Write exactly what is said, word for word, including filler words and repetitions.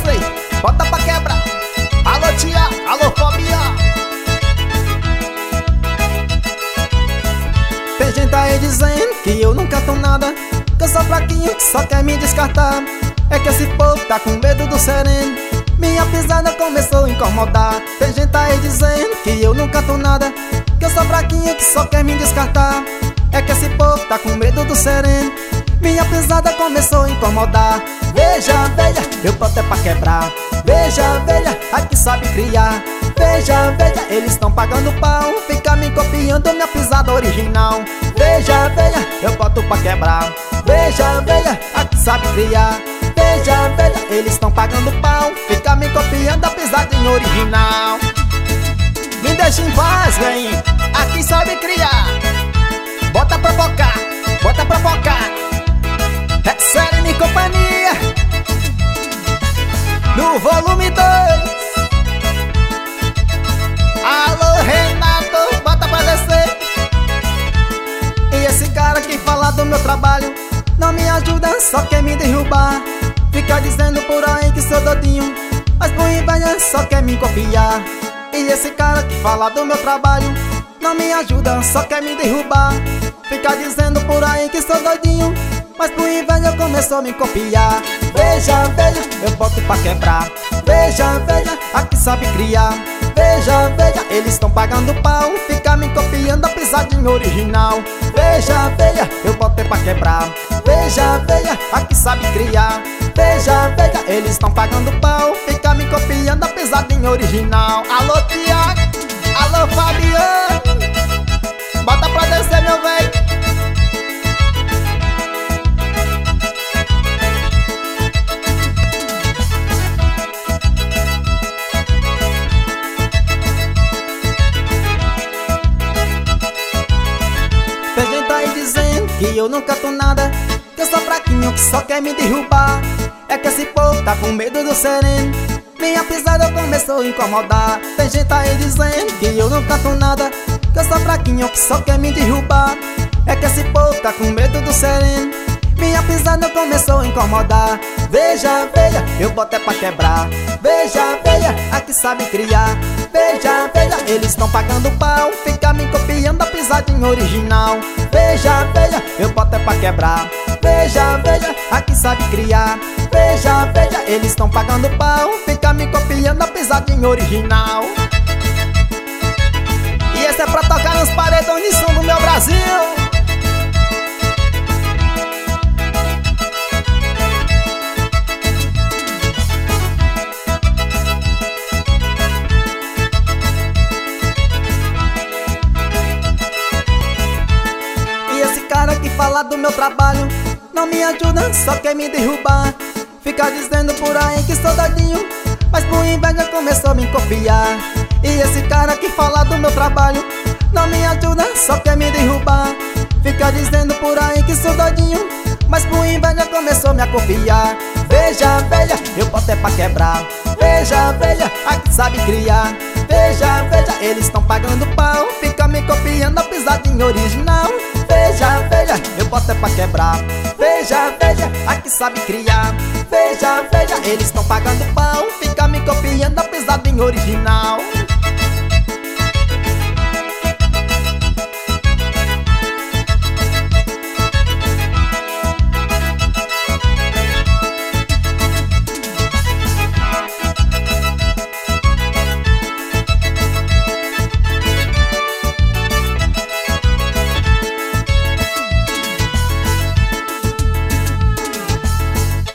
descer, bota pra quebrar. Alô tia, alô fobia. Tem gente aí dizendo que eu nunca tô nada, que eu sou fraquinho, que só quer me descartar. É que esse povo tá com medo do sereno, minha pisada começou a incomodar. Tem gente aí dizendo que eu nunca tô nada, que eu sou fraquinho, que só quer me descartar. É que esse povo tá com medo do sereno, minha pisada começou a incomodar. Veja, veja, eu boto é pra quebrar. Veja, veja, aqui sabe criar. Veja, veja, eles estão pagando pau, fica me copiando minha pisada original. Veja, veja, eu boto pra quebrar. Veja, veja, aqui sabe criar. Veja, veja, eles estão pagando pau, fica me copiando a pisadinha original. Me deixa em paz, vem, aqui sabe criar. Bota pra focar, bota pra focar. É sério, minha companhia. No volume dois. Alô Renato, bota pra descer. E esse cara que fala do meu trabalho não me ajuda, só quer me derrubar. Fica dizendo por aí que sou doidinho, mas por inveja só quer me copiar. E esse cara que fala do meu trabalho não me ajuda, só quer me derrubar. Fica dizendo por aí que sou doidinho, mas por inveja começou a me copiar. Veja, veja, eu boto pra quebrar. Veja, veja, aqui sabe criar. Veja, veja, eles estão pagando pau, fica me copiando a pisadinha original. Veja, veja, eu botei pra quebrar. Veja, veja, aqui sabe criar. Veja, veja, eles estão pagando pau, fica me copiando a pisadinha original. Alô Tiago, alô Fabiano, bota pra descer meu véi. Tem gente aí dizendo que eu nunca tô nada, que eu sou fraquinho, que só quer me derrubar. É que esse povo tá com medo do sereno, minha pisada começou a incomodar. Tem gente aí dizendo que eu nunca tô nada, que eu sou fraquinho, que só quer me derrubar. É que esse povo tá com medo do sereno, minha pisada começou a incomodar. Veja, veja, eu boto é pra quebrar. Veja, veja, aqui sabe criar. Veja, veja, eles estão pagando pau, fica me copiando a pisadinha original. Veja, veja, eu boto é pra quebrar. Veja, veja, aqui sabe criar. Veja, veja, eles estão pagando pau, fica me copiando a pisadinha original. E esse é pra tocar nos paredões de som do meu Brasil. Cara que fala do meu trabalho não me ajuda, só quer me derrubar. Fica dizendo por aí que sou doidinho, mas por inveja começou a me copiar. E esse cara que fala do meu trabalho não me ajuda, só quer me derrubar. Fica dizendo por aí que sou doidinho, mas por inveja começou a me copiar. Veja, veja, eu boto é pra quebrar. Veja, veja, aqui sabe criar. Veja, veja, eles estão pagando pau, fica me copiando a pisadinha original. Veja, veja, eu boto é pra quebrar. Veja, veja, aqui sabe criar. Veja, veja, eles estão pagando pau, fica me copiando a pisadinha original.